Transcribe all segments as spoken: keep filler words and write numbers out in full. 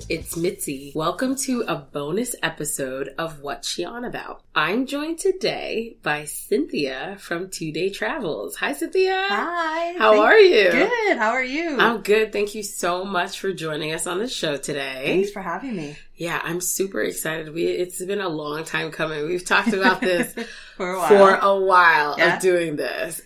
it's Mitzi. Welcome to a bonus episode of What's She On About. I'm joined today by Cynthia from Two Day Travels. Hi, Cynthia. Hi. How Thank- are you? Good. How are you? I'm good. Thank you so much for joining us on the show today. Thanks for having me. Yeah, I'm super excited. We It's been a long time coming. We've talked about this for a while, for a while yeah. of doing this.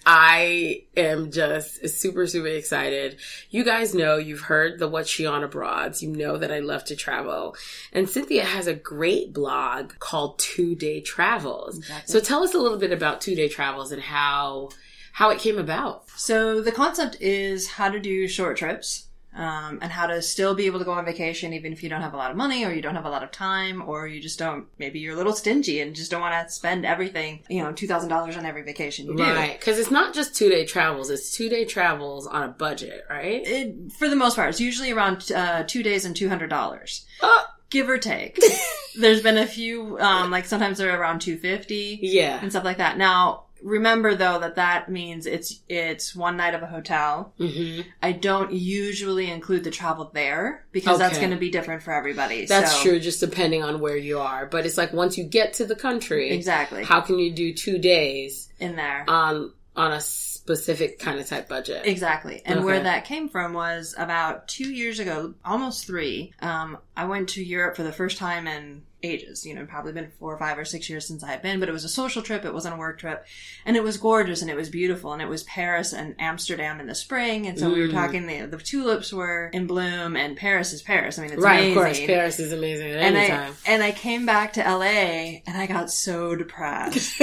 I am just super, super excited. You guys know, you've heard the What's She On Abroads. You know that I love to travel. And Cynthia has a great blog called Two Day Travels. Exactly. So tell us a little bit about Two Day Travels and how how it came about. So the concept is how to do short trips. Um, and how to still be able to go on vacation even if you don't have a lot of money or you don't have a lot of time or you just don't, maybe you're a little stingy and just don't want to spend everything, you know, two thousand dollars on every vacation you do. Right, because it's not just two-day travels, it's two-day travels on a budget, right? It, for the most part, it's usually around uh, two days and two hundred dollars. Uh, Give or take. There's been a few, um, like sometimes they're around two hundred fifty dollars yeah. and stuff like that. Now, remember though that that means it's it's one night of a hotel. Mm-hmm. I don't usually include the travel there because Okay. that's going to be different for everybody. That's so, true, just depending on where you are. But it's like once you get to the country, Exactly. how can you do two days in there. on on a specific kind of type budget? Exactly. And Okay. where that came from was about two years ago, almost three, um, I went to Europe for the first time in ages. You know, probably been four or five or six years since I had been, but it was a social trip. It wasn't a work trip. And it was gorgeous and it was beautiful. And it was Paris and Amsterdam in the spring. And so Mm. we were talking, the, the tulips were in bloom and Paris is Paris. I mean, it's Right, amazing. of course. Paris is amazing at And any I, time. and I came back to L A and I got so depressed.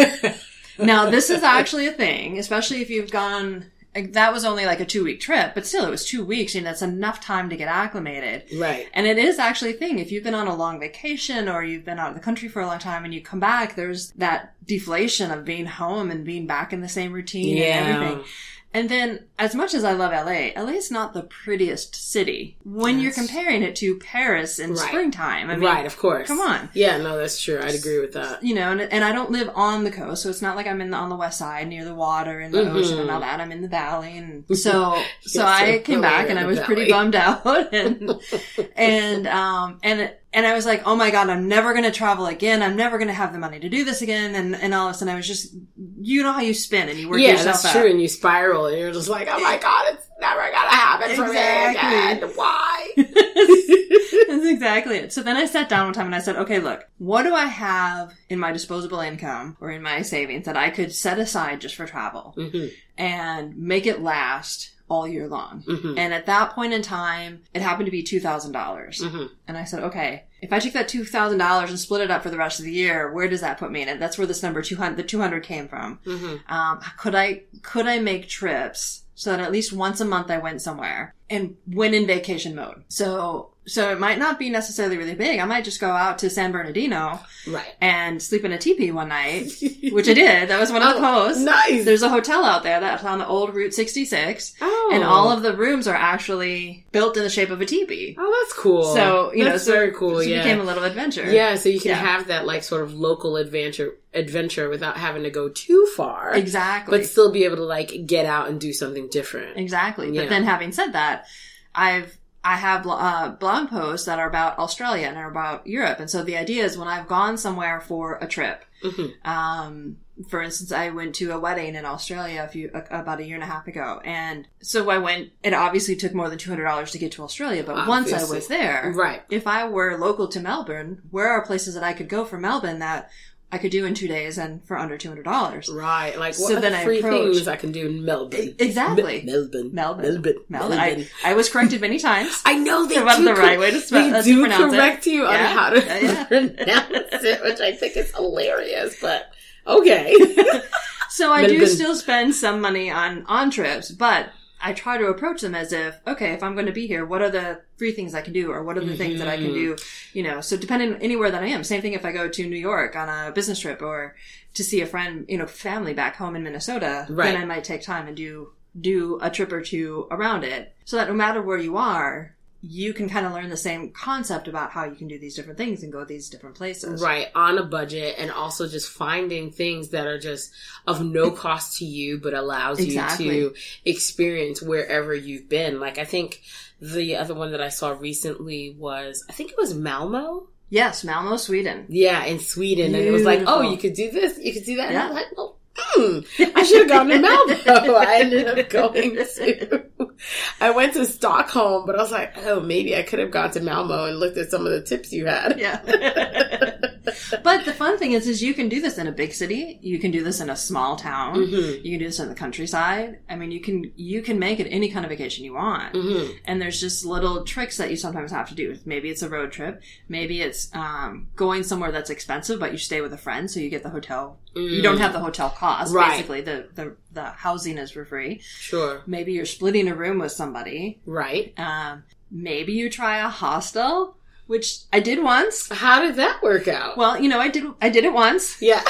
Now, this is actually a thing, especially if you've gone, like, that was only like a two week trip, but still it was two weeks and that's enough time to get acclimated. Right. And it is actually a thing. If you've been on a long vacation or you've been out of the country for a long time and you come back, there's that deflation of being home and being back in the same routine Yeah. and everything. And then, as much as I love L A, L A is not the prettiest city when Yes. you're comparing it to Paris in Right. springtime. I mean, Right, of course. come on. Yeah, no, that's true. I'd agree with that. You know, and, and I don't live on the coast, so it's not like I'm in the, on the west side near the water and the Mhm. ocean and all that. I'm in the valley, and so so Yes, I so came we're back in and I the was pretty valley. bummed out, and and um and and I was like, oh my god, I'm never gonna travel again. I'm never gonna have the money to do this again, and and all of a sudden I was just, you know how you spin and you work Yeah, yourself that's up. true. And you spiral and you're just like, oh my God, it's never going to happen for me Exactly. again. Why? That's exactly it. So then I sat down one time and I said, okay, look, what do I have in my disposable income or in my savings that I could set aside just for travel Mm-hmm. and make it last all year long? Mm-hmm. And at that point in time, it happened to be two thousand dollars. Mm-hmm. And I said, okay, if I take that two thousand dollars and split it up for the rest of the year, where does that put me? And that's where this number two hundred, the two hundred came from. Mm-hmm. Um, could I, could I make trips so that at least once a month I went somewhere and went in vacation mode? So, so it might not be necessarily really big. I might just go out to San Bernardino Right. and sleep in a teepee one night, which I did. That was one of the Oh, posts. nice. There's a hotel out there that's on the old Route sixty-six. Oh. And all of the rooms are actually built in the shape of a teepee. Oh, that's cool. So, you that's know, so, very cool. so yeah. it became a little adventure. Yeah, so you can Yeah. have that like sort of local adventure adventure without having to go too far. Exactly. But still be able to like get out and do something different. Exactly. Yeah. But then having said that, I've, I have uh, blog posts that are about Australia and are about Europe. And so the idea is when I've gone somewhere for a trip, Mm-hmm. um, for instance, I went to a wedding in Australia a few, about a year and a half ago. And so I went, it obviously took more than two hundred dollars to get to Australia. But once I Obviously. was there, Right. if I were local to Melbourne, where are places that I could go for Melbourne that I could do in two days and for under two hundred dollars? Right. Like So what then I free approached- things I can do in Melbourne. Exactly. Me- Melbourne. Melbourne. Melbourne. Melbourne. I, I was corrected many times. I know they About do the cor- right way to spell- they uh, to do pronounce it. correct you on Yeah. how to Yeah, yeah. pronounce it, which I think is hilarious. But okay, So I do Melbourne. still spend some money on, on trips, but I try to approach them as if, okay, if I'm going to be here, what are the free things I can do? Or what are the things that I can do? You know, so depending anywhere that I am. Same thing if I go to New York on a business trip or to see a friend, you know, family back home in Minnesota, Right. then I might take time and do, do a trip or two around it so that no matter where you are, you can kind of learn the same concept about how you can do these different things and go these different places. Right, on a budget, and also just finding things that are just of no cost to you, but allows exactly. you to experience wherever you've been. Like, I think the other one that I saw recently was, I think it was Malmo. Yes, Malmo, Sweden. Yeah, in Sweden. Beautiful. And it was like, oh, you could do this, you could do that. Yeah. And I was like, well, Hmm, I should have gone to Malmo. I ended up going to, I went to Stockholm, but I was like, oh, maybe I could have gone to Malmo and looked at some of the tips you had. Yeah. But the fun thing is, is you can do this in a big city. You can do this in a small town. Mm-hmm. You can do this in the countryside. I mean, you can, you can make it any kind of vacation you want. Mm-hmm. And there's just little tricks that you sometimes have to do. Maybe it's a road trip. Maybe it's, um, going somewhere that's expensive, but you stay with a friend, so you get the hotel. Mm. You don't have the hotel cost. Right. Basically, the, the, the housing is for free. Sure. Maybe you're splitting a room with somebody. Right. Um, maybe you try a hostel. Which I did once. How did that work out? Well, you know, I did I did it once. Yeah.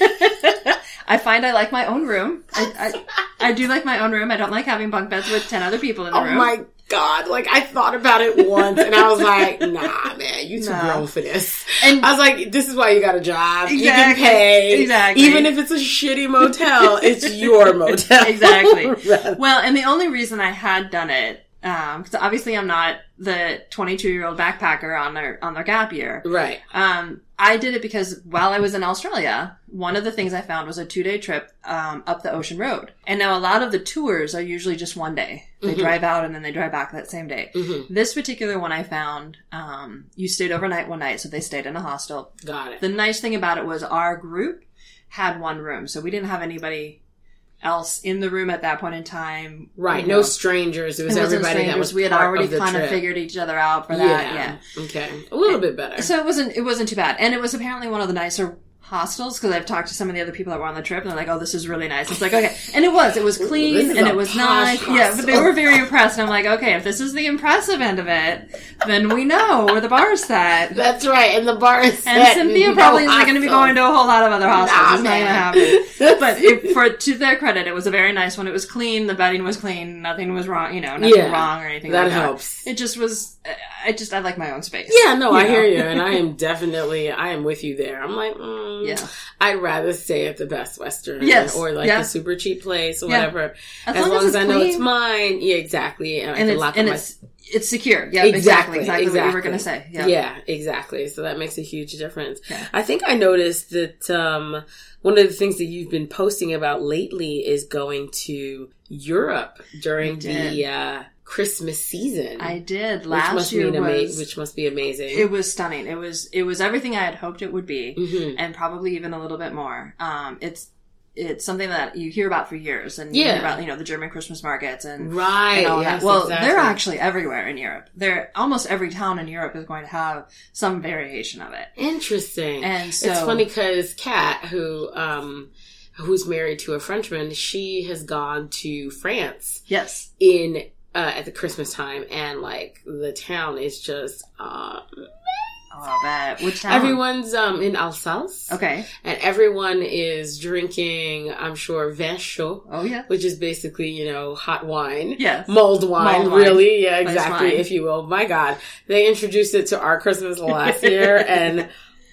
I find I like my own room. I, I I do like my own room. I don't like having bunk beds with ten other people in the oh room. Oh my God. Like, I thought about it once and I was like, nah, man, you too no. grown for this. And I was like, this is why you got a job. Exactly, you can pay. Exactly. Even if it's a shitty motel, it's your motel. Exactly. Well, and the only reason I had done it, Um, cause obviously I'm not the twenty-two year old backpacker on their, on their gap year. Right. Um, I did it because while I was in Australia, one of the things I found was a two day trip, um, up the ocean road. And now a lot of the tours are usually just one day. They mm-hmm. drive out and then they drive back that same day. Mm-hmm. This particular one I found, um, you stayed overnight one night, so they stayed in a hostel. Got it. The nice thing about it was our group had one room, so we didn't have anybody else in the room at that point in time. Right. No know. strangers. It was it everybody strangers. that was We had part already of the kind trip. of figured each other out for that. Yeah. yeah. Okay. A little bit better. So it wasn't, it wasn't too bad. And it was apparently one of the nicer hostels, because I've talked to some of the other people that were on the trip and they're like, oh, this is really nice. It's like, okay. And it was. It was clean and it was nice. Hostel. Yeah, but they were very impressed. And I'm like, okay, if this is the impressive end of it, then we know where the bar is set. That's right. And the bar is set. And Cynthia no probably isn't going to be going to a whole lot of other hostels. Nah, it's not going to happen. But it, for to their credit, it was a very nice one. It was clean. The bedding was clean. Nothing was wrong. You know, nothing yeah, wrong or anything that like that. helps. It just was, I just, I like my own space. Yeah, no, I know? hear you. And I am definitely, I am with you there. I'm like, mm, yeah. I'd rather stay at the Best Western. Yes. Or like yeah. the super cheap place or yeah. whatever. As, as long, long as, as I clean. know it's mine. Yeah, exactly. And, and I can lock and up it's, my... It's secure. Yeah, exactly. Exactly. Exactly, exactly. what you were going to say. Yeah. yeah, exactly. So that makes a huge difference. Yeah. I think I noticed that um, one of the things that you've been posting about lately is going to Europe during the uh, Christmas season. I did. Last which must year mean was... Ama- which must be amazing. It was stunning. It was it was everything I had hoped it would be, mm-hmm. and probably even a little bit more. Um, it's it's something that you hear about for years, and you yeah. hear about, you know, the German Christmas markets and, right. and all yes, that. Well, exactly. they're actually everywhere in Europe. They're almost every town in Europe is going to have some variation of it. Interesting. And so it's funny because Kat, who um, who's married to a Frenchman, she has gone to France. Yes. In uh, at the Christmas time, and like the town is just. Uh, Oh, I bet. Which town? Everyone's um, in Alsace. Okay. And everyone is drinking, I'm sure, vin chaud. Oh, yeah. Which is basically, you know, hot wine. Yes. Mulled wine, Mulled really. wine. Yeah, exactly, Nice if you will. My God. They introduced it to our Christmas last year, and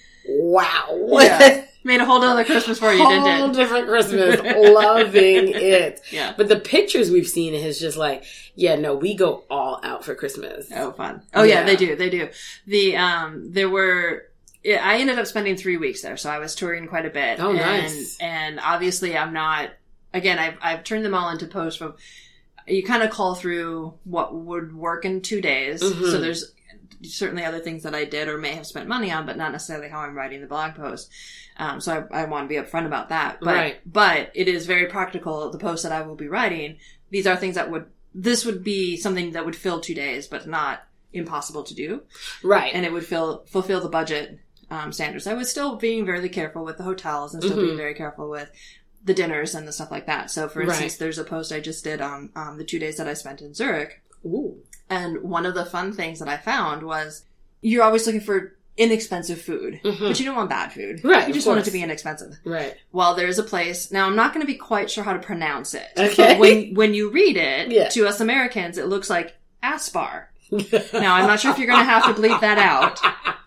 wow. Yeah. Made a whole other Christmas for you, didn't it? Whole different Christmas. Loving it. Yeah. But the pictures we've seen is just like, yeah, no, we go all out for Christmas. Oh, fun. Oh, yeah, yeah they do. They do. The, um, there were, I ended up spending three weeks there, so I was touring quite a bit. Oh, nice. And, and obviously I'm not, again, I've, I've turned them all into posts from, you kind of call through what would work in two days. Mm-hmm. So there's certainly other things that I did or may have spent money on, but not necessarily how I'm writing the blog post. Um, so I, I want to be upfront about that. But, right. but it is very practical. The posts that I will be writing, these are things that would, this would be something that would fill two days, but not impossible to do. Right. And it would fill, fulfill the budget, um, standards. I was still being very careful with the hotels and still mm-hmm. being very careful with the dinners and the stuff like that. So for instance, right. there's a post I just did on, um, the two days that I spent in Zurich. Ooh. And one of the fun things that I found was you're always looking for inexpensive food, mm-hmm. but you don't want bad food. Right. You just want it to be inexpensive. Right. Well, there's a place. Now, I'm not going to be quite sure how to pronounce it. Okay. But when, when you read it, yeah. to us Americans, it looks like Aspar. Now, I'm not sure if you're going to have to bleep that out.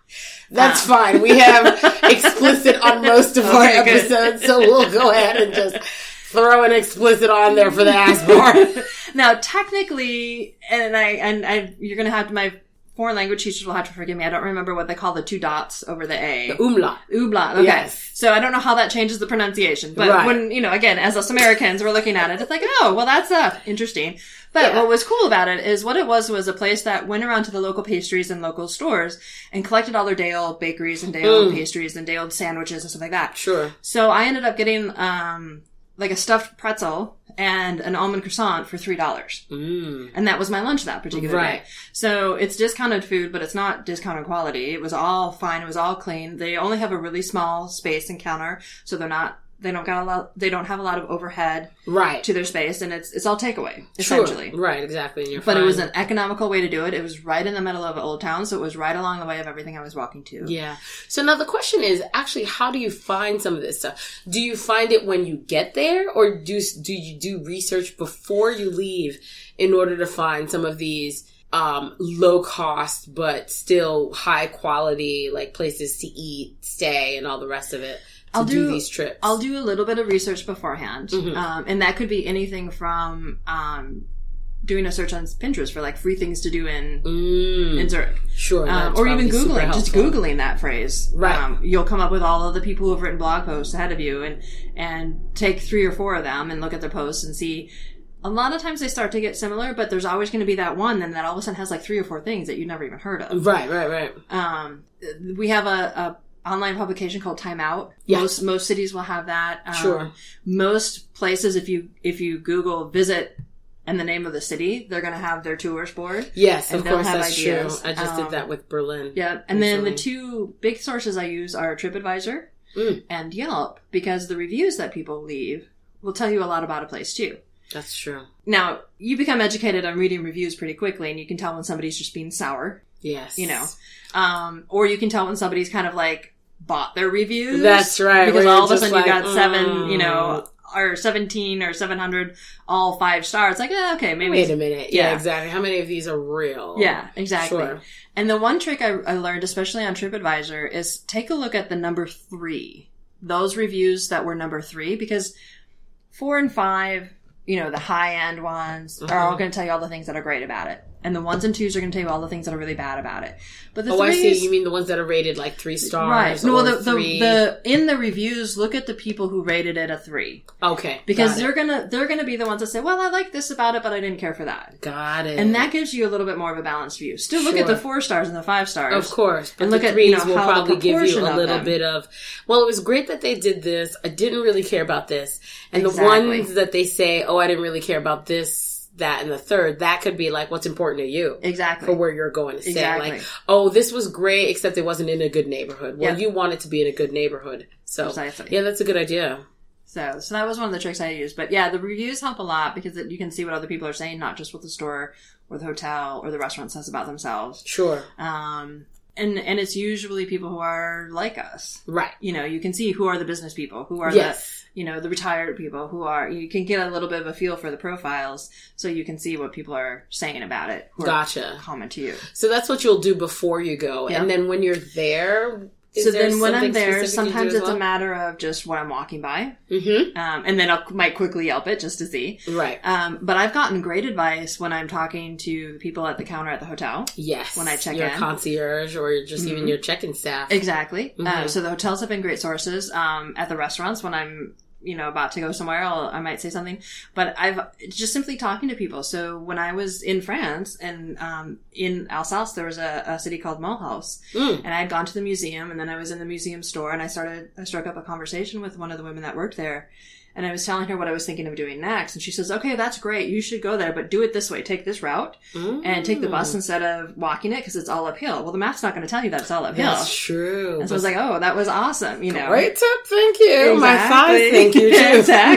That's um. fine. We have explicit on most of okay, our episodes, good. So we'll go ahead and just throw an explicit on there for the ass part. Now, technically, and I, and I, you're going to have to, my foreign language teachers will have to forgive me. I don't remember what they call the two dots over the A. The umlaut. Umlaut. Okay. Yes. So I don't know how that changes the pronunciation. But right. when, you know, again, as us Americans, we're looking at it, it's like, oh, well, that's uh, interesting. But yeah. what was cool about it is what it was was a place that went around to the local pastries and local stores and collected all their day-old bakeries and day-old mm. pastries and day-old sandwiches and stuff like that. Sure. So I ended up getting, um, like a stuffed pretzel and an almond croissant for three dollars. Mm. And that was my lunch that particular right. day. So it's discounted food, but it's not discounted quality. It was all fine. It was all clean. They only have a really small space and counter, so they're not, they don't got a lot, they don't have a lot of overhead right. to their space, and it's, it's all takeaway, essentially. Sure. Right, exactly. And you're but fine. It was an economical way to do it. It was right in the middle of Old Town, so it was right along the way of everything I was walking to. Yeah. So now the question is, actually, how do you find some of this stuff? Do you find it when you get there, or do, do you do research before you leave in order to find some of these um, low cost, but still high quality, like places to eat, stay, and all the rest of it? I'll do, do these trips. I'll do a little bit of research beforehand. Mm-hmm. Um, and that could be anything from, um, doing a search on Pinterest for like free things to do in, mm. in Zurich. Sure. Um, or even Googling, just Googling that phrase. Right. Um, you'll come up with all of the people who have written blog posts ahead of you and, and take three or four of them and look at their posts and see. A lot of times they start to get similar, but there's always going to be that one then that all of a sudden has like three or four things that you've never even heard of. Right, right, right. Um, we have a, a online publication called Time Out. Yeah. Most most cities will have that. Um, sure. Most places, if you if you Google visit and the name of the city, they're going to have their tours board. Yes, of course, have that's ideas. true. I just um, did that with Berlin. Yeah, and recently. Then the two big sources I use are TripAdvisor mm. and Yelp, because the reviews that people leave will tell you a lot about a place too. That's true. Now, you become educated on reading reviews pretty quickly, and you can tell when somebody's just being sour. Yes. You know. Um, or you can tell when somebody's kind of like bought their reviews. That's right. Because all of a sudden like, you got mm. seven, you know, or seventeen or seven hundred, all five stars. Like, eh, okay, maybe. Wait a minute. Yeah, yeah, exactly. How many of these are real? Yeah, exactly. Sure. And the one trick I, I learned, especially on TripAdvisor, is take a look at the number three. Those reviews that were number three, because four and five, you know, the high-end ones mm-hmm. are all going to tell you all the things that are great about it. And the ones and twos are going to tell you all the things that are really bad about it. But the oh, threes, I see. You mean the ones that are rated like three stars? Right. No, or the, the, three? the in the reviews, look at the people who rated it a three. Okay, because they're gonna they're gonna be the ones that say, "Well, I like this about it, but I didn't care for that." Got it. And that gives you a little bit more of a balanced view. Still, look sure. at the four stars and the five stars, of course. But and look the at threes you know, will how probably the give you a little of bit of. Well, it was great that they did this. I didn't really care about this, and exactly. the ones that they say, "Oh, I didn't really care about this." That and the third, that could be like what's important to you. Exactly. For where you're going to stay. Exactly. Like, oh, this was great, except it wasn't in a good neighborhood. Well, yep. you want it to be in a good neighborhood. So, precisely. Yeah, that's a good idea. So, so that was one of the tricks I used. But yeah, the reviews help a lot because it, you can see what other people are saying, not just what the store or the hotel or the restaurant says about themselves. Sure. Um, and, and it's usually people who are like us. Right. You know, you can see who are the business people, who are yes. the, you know, the retired people, who are, you can get a little bit of a feel for the profiles so you can see what people are saying about it. Gotcha. Comment to you. So that's what you'll do before you go. Yep. And then when you're there, is so there then when I'm there, specific sometimes you do as it's well? a matter of just what I'm walking by. Mm-hmm. Um, and then I might quickly Yelp it just to see. Right. Um, but I've gotten great advice when I'm talking to people at the counter at the hotel. Yes. When I check your in. Your concierge or just mm-hmm. even your check-in staff. Exactly. Mm-hmm. Uh, so the hotels have been great sources. Um, at the restaurants when I'm, you know, about to go somewhere, I'll, I might say something, but I've just simply talking to people. So when I was in France and, um, in Alsace, there was a, a city called Mulhouse mm. and I had gone to the museum and then I was in the museum store and I started, I struck up a conversation with one of the women that worked there. And I was telling her what I was thinking of doing next. And she says, okay, that's great. You should go there, but do it this way. Take this route mm. and take the bus instead of walking it because it's all uphill. Well, the map's not going to tell you that it's all uphill. That's true. And so I was like, oh, that was awesome. You know, great tip. Thank you. Exactly. My thighs thank you too.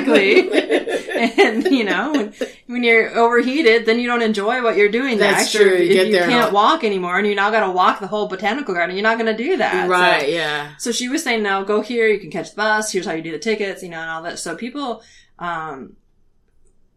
Exactly. And, you know, when, when you're overheated, then you don't enjoy what you're doing That's next. true. Or You if get you there can't walk anymore and you now got to walk the whole botanical garden, you're not going to do that. Right. So, yeah. So she was saying, no, go here. You can catch the bus. Here's how you do the tickets, you know, and all that. So people, Um,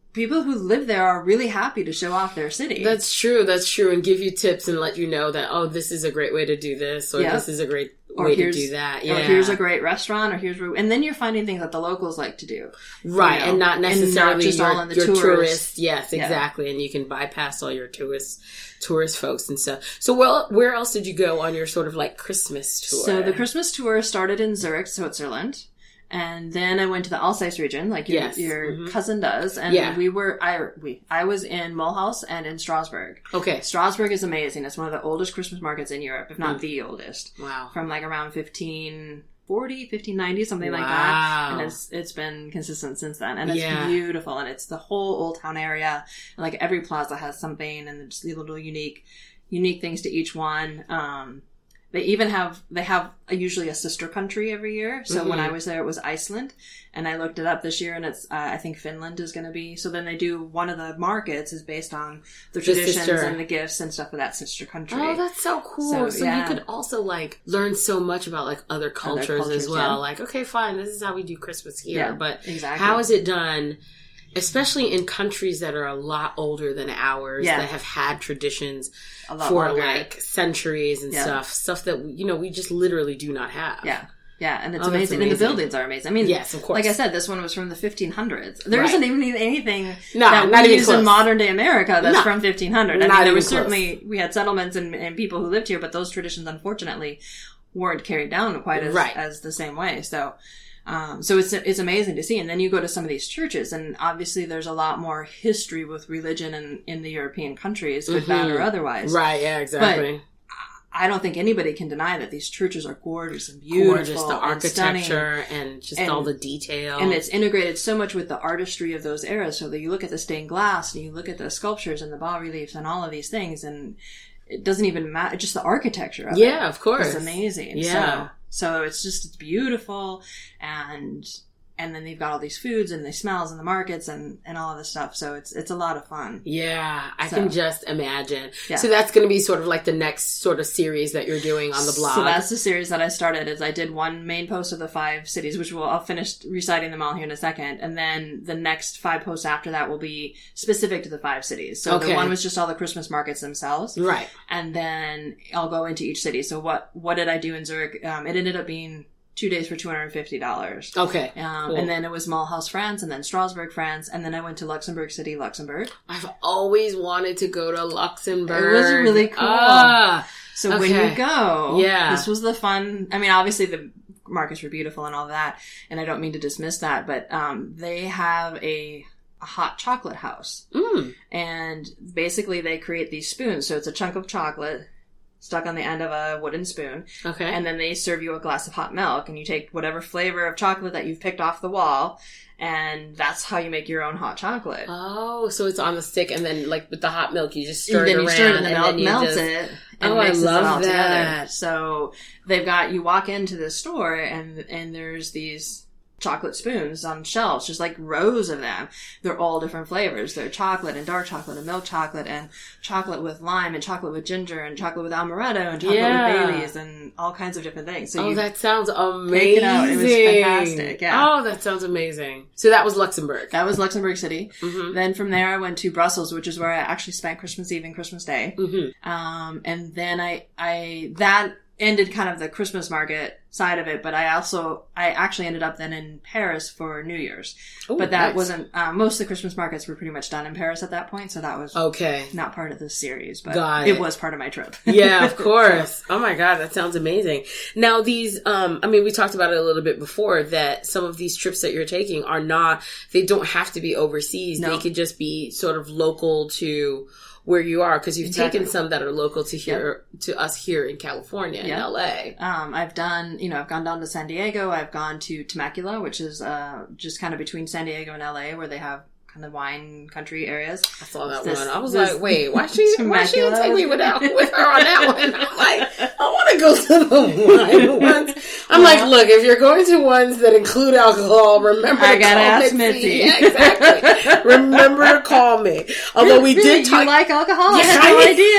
people who live there are really happy to show off their city. That's true. That's true. And give you tips and let you know that, oh, this is a great way to do this, or yep. this is a great or way to do that. Yeah. Or here's a great restaurant, or here's where, and then you're finding things that the locals like to do. Right. You know? And not necessarily and not just your, all in the your tourists. tourists. Yes, exactly. Yeah. And you can bypass all your tourists, tourist folks and stuff. So well, where else did you go on your sort of like Christmas tour? So the Christmas tour started in Zurich, Switzerland. And then I went to the Alsace region, like your, yes. your mm-hmm. cousin does. And yeah. we were, I, we, I was in Mulhouse and in Strasbourg. Okay. Strasbourg is amazing. It's one of the oldest Christmas markets in Europe, if not mm. the oldest. Wow. From like around fifteen forty, fifteen ninety, something wow. like that. And it's, it's been consistent since then. And it's yeah. beautiful. And it's the whole Old Town area. And like every plaza has something, and just little unique, unique things to each one. Um, They even have, they have a, usually a sister country every year. So mm-hmm. when I was there, it was Iceland. And I looked it up this year, and it's, uh, I think Finland is going to be. So then they do, one of the markets is based on the, the traditions sister. and the gifts and stuff of that sister country. Oh, that's so cool. So, so yeah. you could also like learn so much about like other cultures, other cultures as well. Yeah. Like, okay, fine, this is how we do Christmas here. Yeah, but exactly. how is it done? Especially in countries that are a lot older than ours, yeah. that have had traditions for longer. like centuries and yeah. stuff. Stuff that, you know, we just literally do not have. Yeah. Yeah, and it's oh, amazing. amazing. And the buildings are amazing. I mean, yes, of course. Like I said, this one was from the fifteen hundreds. There right. isn't even anything no, that not we even use close. in modern day America that's no, from fifteen hundred. I mean, there was close. certainly, we had settlements and, and people who lived here, but those traditions, unfortunately, weren't carried down quite as, right. as the same way. So, Um, so it's, it's amazing to see. And then you go to some of these churches, and obviously there's a lot more history with religion in, in the European countries, good, mm-hmm. bad, or otherwise. Right, yeah, exactly. But I don't think anybody can deny that these churches are gorgeous and beautiful. Gorgeous, the architecture and, and just and, all the detail. And it's integrated so much with the artistry of those eras. So that you look at the stained glass, and you look at the sculptures and the bas-reliefs and all of these things, and it doesn't even matter. Just the architecture of yeah, it. Yeah, of course. It's amazing. Yeah. So, So it's just, it's beautiful, and, and then they've got all these foods and the smells and the markets and, and all of this stuff. So it's, it's a lot of fun. Yeah. I so, can just imagine. Yeah. So that's going to be sort of like the next sort of series that you're doing on the blog. So that's the series that I started. Is I did one main post of the five cities, which will, I'll finish reciting them all here in a second. And then the next five posts after that will be specific to the five cities. So okay. the one was just all the Christmas markets themselves. Right. And then I'll go into each city. So what, what did I do in Zurich? Um, it ended up being two days for two hundred fifty dollars. Okay. Um, cool. And then it was Mulhouse, France, and then Strasbourg, France, and then I went to Luxembourg City, Luxembourg. I've always wanted to go to Luxembourg. It was really cool. Ah, so okay. when you go, yeah. this was the fun. I mean, obviously the markets were beautiful and all that, and I don't mean to dismiss that, but um, they have a a hot chocolate house. Mm. And basically they create these spoons. So it's a chunk of chocolate stuck on the end of a wooden spoon. Okay. And then they serve you a glass of hot milk, and you take whatever flavor of chocolate that you've picked off the wall, and that's how you make your own hot chocolate. Oh, so it's on the stick, and then like with the hot milk, you just stir it around. You stir it and the milk and melts just... it. And oh, mixes I love it all that. Together. So they've got, you walk into the store, and and there's these chocolate spoons on shelves, just like rows of them. They're all different flavors. They're chocolate and dark chocolate and milk chocolate and chocolate with lime and chocolate with ginger and chocolate with amaretto and chocolate yeah. with Baileys and all kinds of different things. So oh, you that sounds amazing. It, out. It was fantastic. Yeah. Oh, that sounds amazing. So that was Luxembourg. That was Luxembourg City. Mm-hmm. Then from there I went to Brussels, which is where I actually spent Christmas Eve and Christmas Day. Mm-hmm. Um, and then I, I, that ended kind of the Christmas market side of it, but I also, I actually ended up then in Paris for New Year's. Ooh, but that nice. wasn't, um, most of the Christmas markets were pretty much done in Paris at that point, so that was okay. not part of this series, but Got it. it was part of my trip. Yeah, of course. Oh my God, that sounds amazing. Now these, um, I mean, we talked about it a little bit before, that some of these trips that you're taking are not, they don't have to be overseas. No. They could just be sort of local to where you are, because you've exactly. taken some that are local to here, yep. to us here in California, yep. in L A. Um, I've done, you know, I've gone down to San Diego. I've gone to Temecula, which is, uh, just kind of between San Diego and L A, where they have kind of wine country areas. I saw that this, one. I was this, like, wait, why she, why she didn't take me with, out, with her on that one? I'm like, I want to go to the wine ones. I'm well, like, look, if you're going to ones that include alcohol, remember I to gotta call ask Mitzi. Mitzi. Yeah, exactly. Remember to call me. Although we really? did talk. You like alcohol? Yeah, I had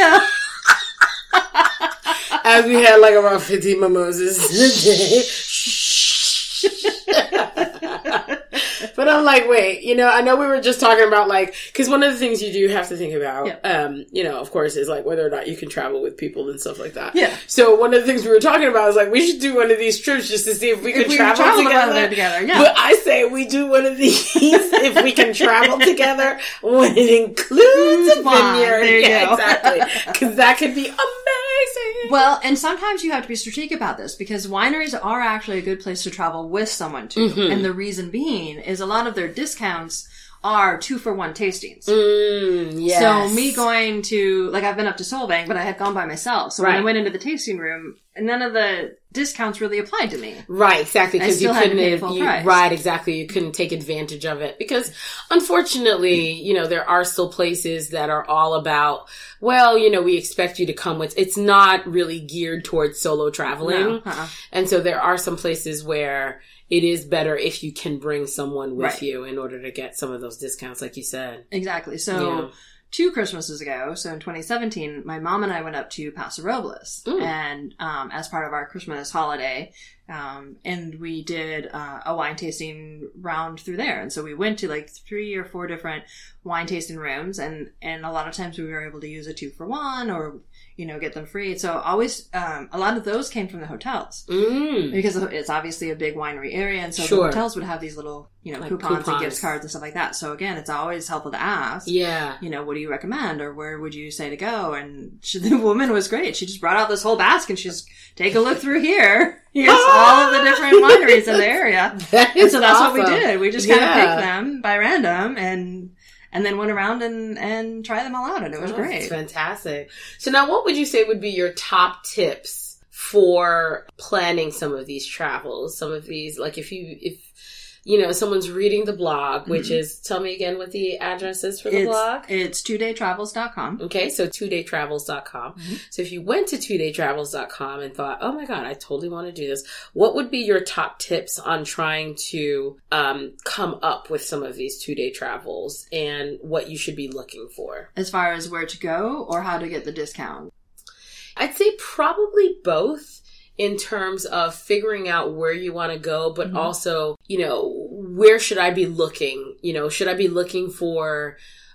no idea. As we had like around fifteen mimosas a day. But I'm like, wait, you know, I know we were just talking about like, because one of the things you do have to think about, yeah. um, you know, of course, is like whether or not you can travel with people and stuff like that. Yeah. So one of the things we were talking about is like, we should do one of these trips just to see if we if could we travel, travel together. together. Yeah. But I say we do one of these if we can travel together when it includes a vineyard. There you yeah, go. exactly. Because that could be amazing. Well, and sometimes you have to be strategic about this because wineries are actually a good place to travel with someone too. Mm-hmm. And the reason being is a lot of their discounts are two for one tastings. Mm, yes. So me going to, like I've been up to Solvang, but I had gone by myself. So right. when I went into the tasting room, none of the discounts really applied to me. Right, exactly. Because you couldn't, pay full you, price. right, exactly. You couldn't take advantage of it because unfortunately, you know, there are still places that are all about, well, you know, we expect you to come with, it's not really geared towards solo traveling. No, uh-uh. And so there are some places where it is better if you can bring someone with right. you in order to get some of those discounts, like you said. Exactly. So yeah. two Christmases ago, so in twenty seventeen, my mom and I went up to Paso Robles, mm. and um, as part of our Christmas holiday, um, and we did uh, a wine tasting round through there. And so we went to like three or four different wine tasting rooms, and and a lot of times we were able to use a two for one or, you know, get them free. So always, um, a lot of those came from the hotels mm. because it's obviously a big winery area. And so sure. the hotels would have these little, you know, like coupons, coupons and gift cards and stuff like that. So again, it's always helpful to ask, yeah, you know, what do you recommend or where would you say to go? And she, the woman was great. She just brought out this whole basket and she's take a look through here. Here's all of the different wineries in the area. That and is so that's awesome. what we did. We just kind yeah. of picked them by random and And then went around and, and tried them all out, and it was oh, great. That's fantastic. So now what would you say would be your top tips for planning some of these travels? Some of these, like if you, if, you know, someone's reading the blog, which mm-hmm. is, tell me again what the address is for the it's, blog. It's two day travels dot com. Okay, so two day travels dot com. Mm-hmm. So if you went to two day travels dot com and thought, oh my God, I totally want to do this, what would be your top tips on trying to um, come up with some of these two-day travels and what you should be looking for? As far as where to go or how to get the discount? I'd say probably both. In terms of figuring out where you want to go, but mm-hmm. also, you know, where should I be looking? You know, should I be looking for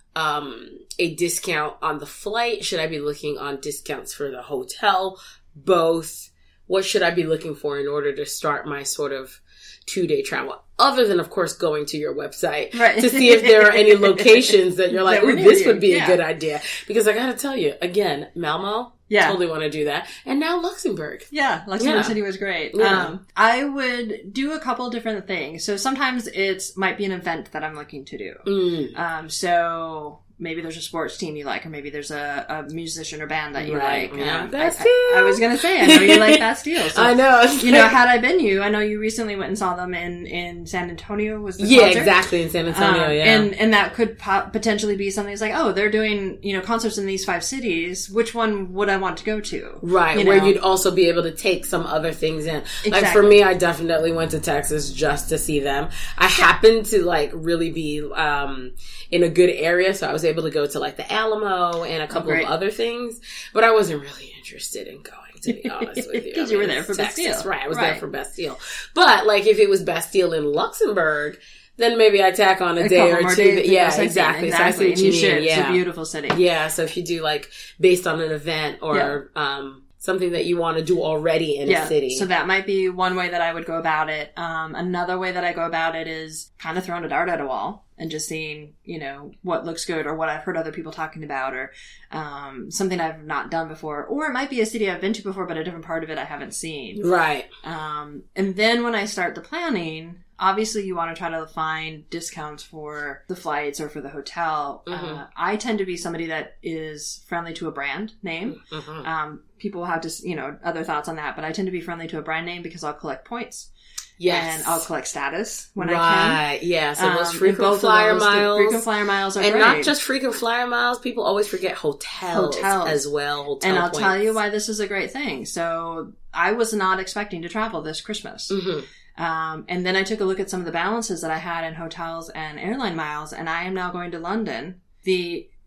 um, a discount on the flight? Should I be looking on discounts for the hotel? Both. What should I be looking for in order to start my sort of two-day travel? Other than, of course, going to your website right. to see if there are any locations that you're like, that ooh, this you. would be yeah. a good idea. Because I got to tell you, again, Malmo, yeah. totally want to do that. And now Luxembourg. Yeah, Luxembourg yeah. City was great. Yeah. Um, I would do a couple different things. So sometimes it's might be an event that I'm looking to do. Mm. Um, so maybe there's a sports team you like, or maybe there's a, a musician or band that you right. like. Yeah. Um, Bastille. I, I, I was going to say, I know you like Bastille. So, I know. You know, had I been you, I know you recently went and saw them in, in San Antonio. Was the yeah, concert? exactly, in San Antonio, um, yeah. And, and that could po- potentially be something that's like, oh, they're doing, you know, concerts in these five cities. Which one would I want to go to? Right, you where know? you'd also be able to take some other things in. Exactly. Like for me, I definitely went to Texas just to see them. I yeah. happened to like really be um in a good area, so I was able to go to like the Alamo and a couple oh, of other things, but I wasn't really interested in going, to be honest with you. Because you were there for Texas, Bastille. Right, I was right. there for Bastille. But like if it was Bastille in Luxembourg, then maybe I tack on a, a day or more two. Days Yeah, exactly. exactly. exactly. So I see what and you, you mean. should. Yeah. It's a beautiful city. Yeah, so if you do like based on an event or yeah. um something that you want to do already in yeah. a city. So that might be one way that I would go about it. Um, another way that I go about it is kind of throwing a dart at a wall and just seeing, you know, what looks good or what I've heard other people talking about or um, something I've not done before. Or it might be a city I've been to before, but a different part of it I haven't seen. Right. Um, and then when I start the planning, obviously you want to try to find discounts for the flights or for the hotel. Mm-hmm. Uh, I tend to be somebody that is friendly to a brand name. Mm-hmm. Um, people have just, you know, other thoughts on that, but I tend to be friendly to a brand name because I'll collect points. Yes. And I'll collect status when right. I can. Right, yeah. So those um, frequent flyer those, miles. Frequent flyer miles are and great. not just frequent flyer miles. People always forget hotels, hotels. as well. Hotel and I'll points. tell you why this is a great thing. So I was not expecting to travel this Christmas. Mm-hmm. Um, and then I took a look at some of the balances that I had in hotels and airline miles, and I am now going to London. The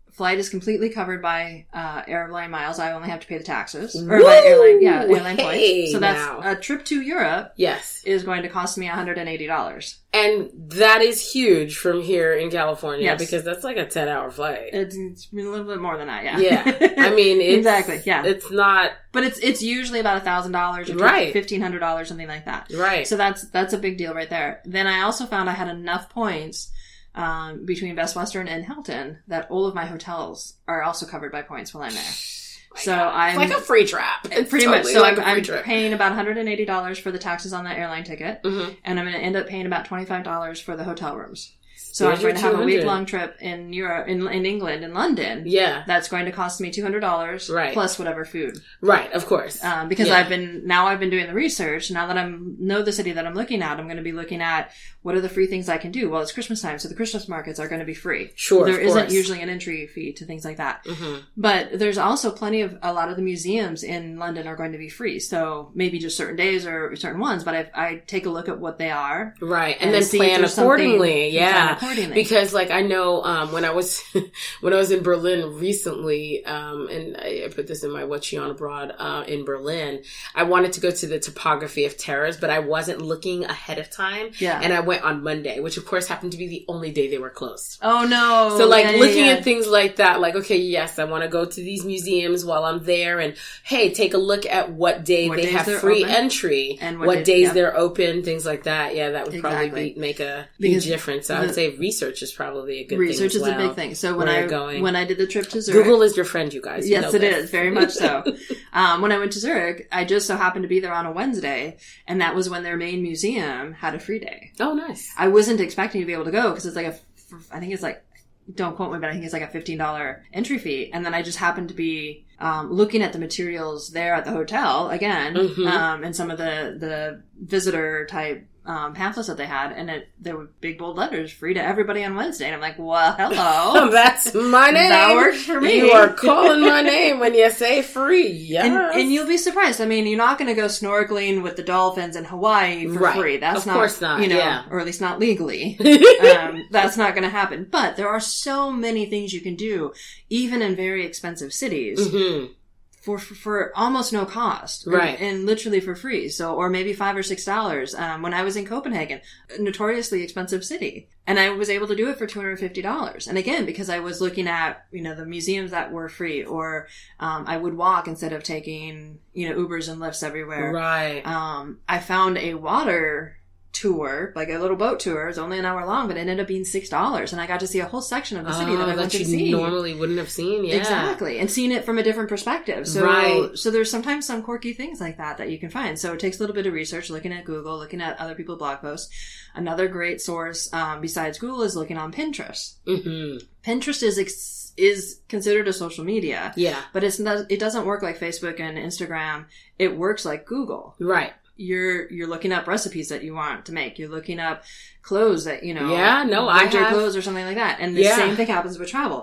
Flight is completely covered by uh, airline miles. I only have to pay the taxes. Or by airline, yeah, airline hey, points. So that's now. a trip to Europe. Yes. Is going to cost me one hundred eighty dollars. And that is huge from here in California Yes. because that's like a ten-hour flight. It's, it's a little bit more than that, yeah. Yeah. I mean, it's, exactly, yeah. It's not... But it's it's usually about one thousand dollars or right. fifteen hundred dollars, something like that. Right. So that's that's a big deal right there. Then I also found I had enough points um, between Best Western and Hilton that all of my hotels are also covered by points while I'm there. My so God. I'm it's like a free trap. It's pretty totally much. So like I'm, a free I'm trip. paying about one hundred eighty dollars for the taxes on that airline ticket, mm-hmm. and I'm going to end up paying about twenty-five dollars for the hotel rooms. So There's I'm going to have a two hundred. week long trip in Europe, in, in England, in London. Yeah. That's going to cost me two hundred dollars right. plus whatever food. Right, of course. Um, because yeah. I've been, now I've been doing the research. Now that I know the city that I'm looking at, I'm going to be looking at what are the free things I can do. Well, it's Christmas time, so the Christmas markets are going to be free. Sure, There of isn't course. usually an entry fee to things like that. Mm-hmm. But there's also plenty of, a lot of the museums in London are going to be free. So maybe just certain days or certain ones, but I, I take a look at what they are. Right. And, And then see if plan there's accordingly. something- Yeah. plan accordingly. Because like I know um when I was when I was in Berlin recently, um and I, I put this in my What She On Abroad uh in Berlin, I wanted to go to the Topography of Terrors, but I wasn't looking ahead of time. Yeah. And I went on Monday, which of course happened to be the only day they were closed. Oh no. So like Yeah, yeah, looking yeah. at things like that, like, okay, yes, I want to go to these museums while I'm there and hey, take a look at what day What they days have they're free open. entry, And what, what days- days yeah. they're open, things like that. Yeah, that would Exactly. probably be, make a Because huge difference. So I the- would say research is probably a good Research thing as is a well, big thing. So when where I you're going. when I did the trip to Zurich, Google is your friend, you guys. You yes, know it this. is very much so. um, when I went to Zurich, I just so happened to be there on a Wednesday, and that was when their main museum had a free day. Oh, nice. I wasn't expecting to be able to go because it's like a, I think it's like, don't quote me, but I think it's like a fifteen dollars entry fee. And then I just happened to be um, looking at the materials there at the hotel again, Mhm. um, and some of the the visitor type um, pamphlets that they had, and it there were big bold letters, free to everybody on Wednesday. And I'm like, well, hello. That's my name. That works for me. You are calling my name when you say free. Yes. And, and you'll be surprised. I mean, you're not going to go snorkeling with the dolphins in Hawaii for Right. free. That's Of not, course not, you know, yeah. or at least not legally. um, that's not going to happen. But there are so many things you can do, even in very expensive cities, Mhm. for, for for almost no cost, Right. And, and literally for free. So, or maybe five or six dollars. Um, when I was in Copenhagen, a notoriously expensive city, and I was able to do it for two hundred fifty dollars. And again, because I was looking at you know the museums that were free, or um, I would walk instead of taking you know Ubers and Lyfts everywhere. Right. Um, I found a water tour, like a little boat tour. It was only an hour long, but it ended up being six dollars, and I got to see a whole section of the city oh, that I that wouldn't you have seen. normally wouldn't have seen. Yeah. Exactly. And seeing it from a different perspective. So, Right. so there's sometimes some quirky things like that that you can find. So it takes a little bit of research, looking at Google, looking at other people's blog posts. Another great source, um, besides Google is looking on Pinterest. hmm Pinterest is, ex- is considered a social media, Yeah. but it's not, it doesn't work like Facebook and Instagram. It works like Google. Right. You're, you're looking up recipes that you want to make. You're looking up clothes that, you know, Yeah, no, I winter have- clothes or something like that. And the Yeah. same thing happens with travel.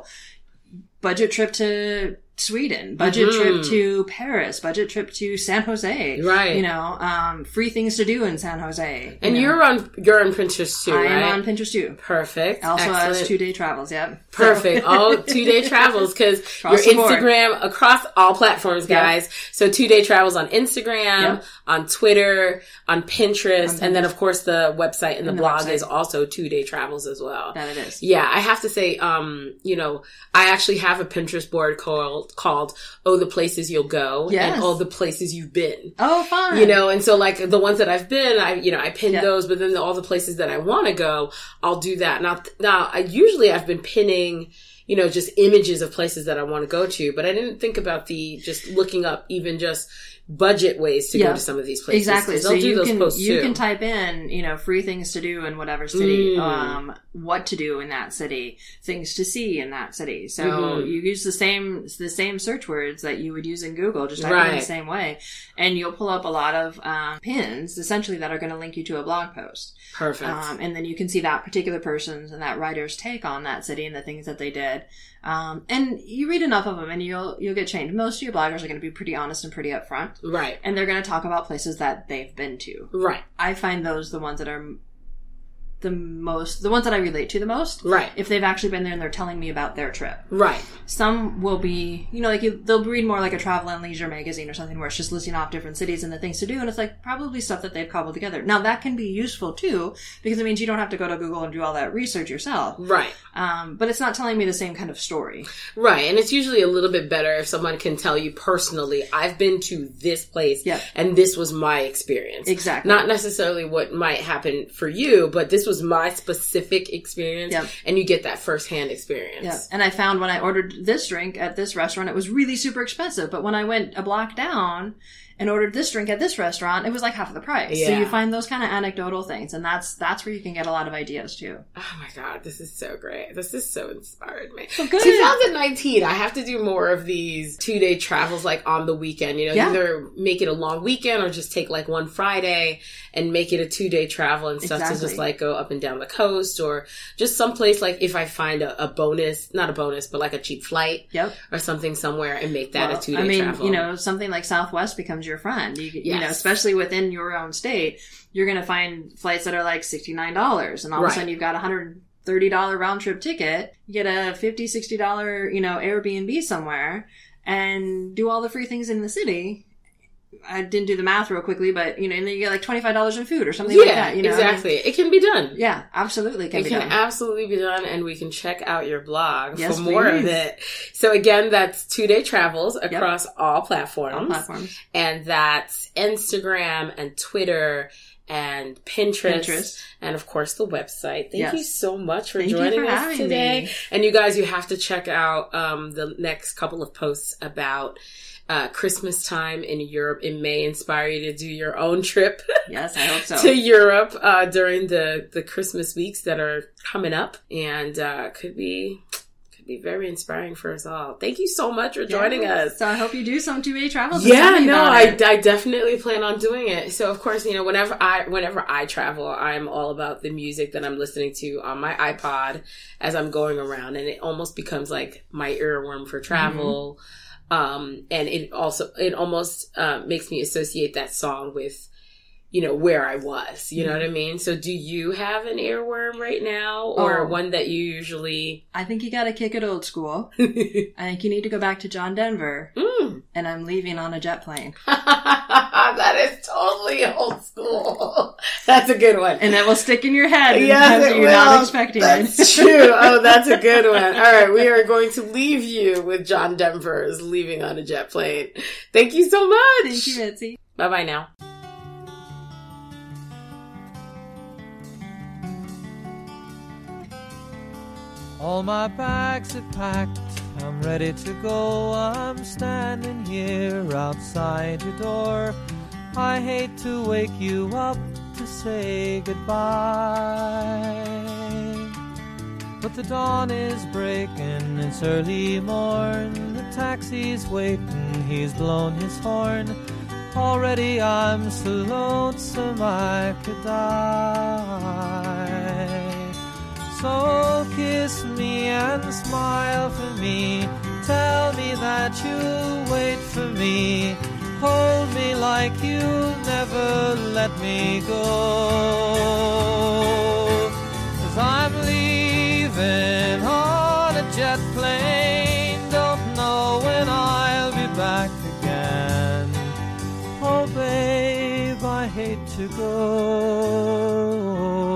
Budget trip to Sweden, budget Mhm. trip to Paris, budget trip to San Jose. Right. You know, um, free things to do in San Jose. And you know. you're on you're on Pinterest too, I right? am on Pinterest too. Perfect. Also Excellent. has two day travels, yeah. Perfect. All two day travels because your Across the board. Instagram across all platforms, Yeah. guys. So two day travels on Instagram, Yeah. on Twitter, on Pinterest, On and then Pinterest. of course the website and the And the blog website. is also two day travels as well. That it is. Yeah, I have to say, um, you know, I actually have a Pinterest board called called "Oh, the Places You'll Go" Yes. and "Oh, the Places You've Been." Oh, fun. You know, and so like the ones that I've been, I, you know, I pin Yeah. those, but then the, all the places that I want to go, I'll do that. Now, now I usually I've been pinning, you know, just images of places that I want to go to, but I didn't think about the, just looking up even just budget ways to Yeah. go to some of these places. Exactly. 'Cause So they'll do you those can posts you too. can type in, you know, free things to do in whatever city, Mm. um, what to do in that city, things to see in that city. So Mhm. you use the same the same search words that you would use in Google, just type it in Right. the same way, and you'll pull up a lot of um, pins, essentially that are going to link you to a blog post. Perfect. Um, and then you can see that particular person's and that writer's take on that city and the things that they did. Um, and you read enough of them and you'll, you'll get changed. Most of your bloggers are going to be pretty honest and pretty upfront. right. And they're going to talk about places that they've been to. Right. I find those the ones that are the most, the ones that I relate to the most. Right. If they've actually been there and they're telling me about their trip. Right. Some will be, you know, like you, they'll read more like a travel and leisure magazine or something where it's just listing off different cities and the things to do. And it's like probably stuff that they've cobbled together. Now that can be useful too, because it means you don't have to go to Google and do all that research yourself. Right. Um, but it's not telling me the same kind of story. Right. And it's usually a little bit better if someone can tell you personally, I've been to this place Yep. and this was my experience. Exactly. Not necessarily what might happen for you, but this was my specific experience. Yep. And you get that firsthand experience. Yeah. And I found when I ordered this drink at this restaurant, it was really super expensive. But when I went a block down and ordered this drink at this restaurant, it was like half of the price. Yeah. So you find those kind of anecdotal things. And that's that's where you can get a lot of ideas too. Oh my God, this is so great. This has so inspired me. So good. twenty nineteen, I have to do more of these two-day travels like on the weekend. You know, Yeah. either make it a long weekend or just take like one Friday and make it a two-day travel and stuff Exactly. to just like go up and down the coast or just someplace like if I find a, a bonus, not a bonus, but like a cheap flight Yep. or something somewhere and make that Well, a two-day I mean, travel. you know, something like Southwest becomes your friend. You, you know, Yes. especially within your own state, you're going to find flights that are like sixty-nine dollars. And all Right. of a sudden you've got a one hundred thirty dollars round trip ticket. You get a fifty dollars, sixty dollars, you know, Airbnb somewhere and do all the free things in the city. I didn't do the math real quickly, but, you know, and then you get like twenty-five dollars in food or something yeah, like that. You know? exactly. It can be done. Yeah, absolutely. Can It be can done. absolutely be done, and we can check out your blog Yes, for more of please. it. So again, that's Two Day Travels across all platforms. All platforms. And that's Instagram and Twitter and Pinterest, Pinterest. and of course the website. Thank Yes. you so much for Thank you joining for us having today. me. And you guys, you have to check out um, the next couple of posts about uh, Christmas time in Europe. It may inspire you to do your own trip. Yes, I hope so. to Europe uh, during the, the Christmas weeks that are coming up, and uh, could be could be very inspiring for us all. Thank you so much for joining Yeah. us. So I hope you do some two-way travels. and Yeah, tell me no, about I, it. I definitely plan on doing it. So of course, you know, whenever I whenever I travel, I'm all about the music that I'm listening to on my iPod as I'm going around, and it almost becomes like my earworm for travel. Mm-hmm. Um, and it also, it almost, uh, makes me associate that song with, you know, where I was, you know what I mean? So do you have an earworm right now or Oh. one that you usually, I think you got to kick it old school. I think you need to go back to John Denver. mm. And I'm leaving on a jet plane. That is totally old school. That's a good one. And it will stick in your head in Yes, times it that you're will. not expecting That's it. true. Oh, that's a good one. All right. We are going to leave you with John Denver's Leaving on a Jet Plane. Thank you so much. Thank you, Mitzi. Bye-bye now. All my bags are packed, I'm ready to go. I'm standing here outside your door. I hate to wake you up to say goodbye, but the dawn is breaking, it's early morn. The taxi's waiting, he's blown his horn. Already I'm so lonesome I could die. So kiss me and smile for me. Tell me that you'll wait for me. Hold me like you'll never let me go. 'Cause I'm leaving on a jet plane. Don't know when I'll be back again. Oh babe, I hate to go.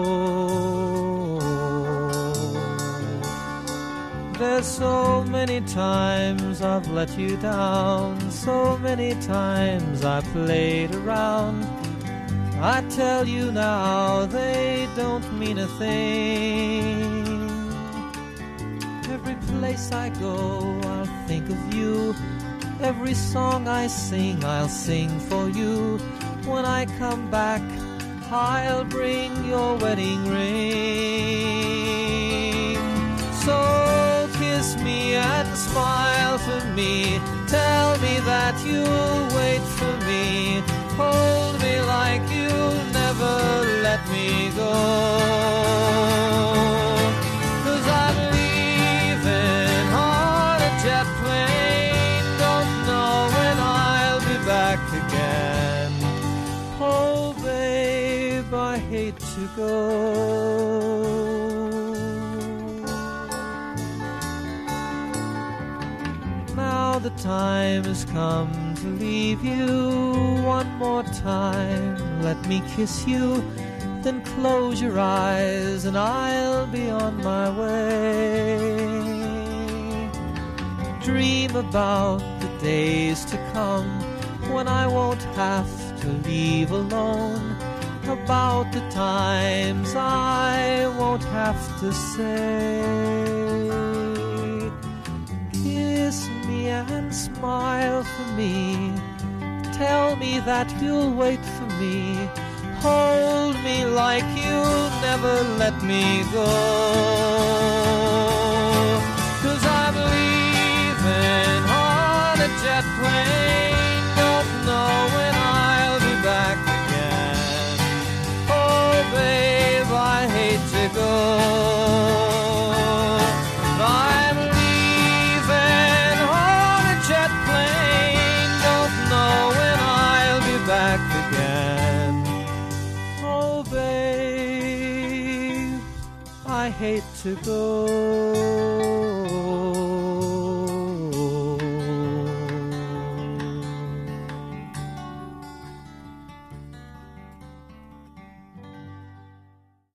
There's so many times I've let you down, so many times I played around. I tell you now, they don't mean a thing. Every place I go, I'll think of you. Every song I sing, I'll sing for you. When I come back, I'll bring your wedding ring. So kiss me and smile for me. Tell me that you'll wait for me. Hold me like you'll never let me go. 'Cause I'm leaving on a jet plane. Don't know when I'll be back again. Oh babe, I hate to go. Now the time has come to leave you. One more time, let me kiss you. Then close your eyes and I'll be on my way. Dream about the days to come when I won't have to leave alone. About the times I won't have to say. Kiss me and smile for me. Tell me that you'll wait for me. Hold me like you'll never let me go. 'Cause I'm leaving on a jet plane. Don't know when I'll be back again. Oh babe, I hate to go. I'm leaving on a jet plane. Don't know when I'll be back again. Babe, I hate to go.